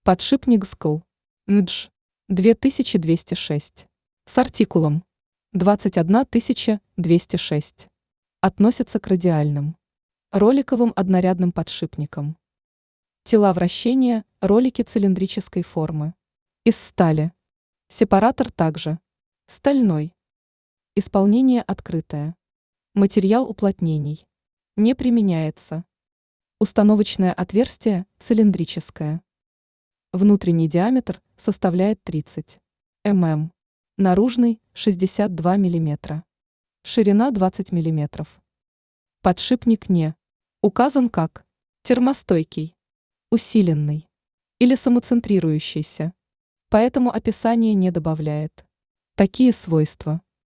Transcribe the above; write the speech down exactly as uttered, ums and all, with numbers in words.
Подшипник СКЛ Н Дж две тысячи двести шесть с артикулом двадцать одна тысяча двести шесть. Относится к радиальным роликовым однорядным подшипникам. Тела вращения – ролики цилиндрической формы. Из стали. Сепаратор также стальной. Исполнение открытое. Материал уплотнений. Не применяется. Установочное отверстие цилиндрическое. Внутренний диаметр составляет тридцать миллиметров, наружный – шестьдесят два миллиметра, ширина двадцать миллиметров. Подшипник не указан как термостойкий, усиленный или самоцентрирующийся, поэтому описание не добавляет такие свойства.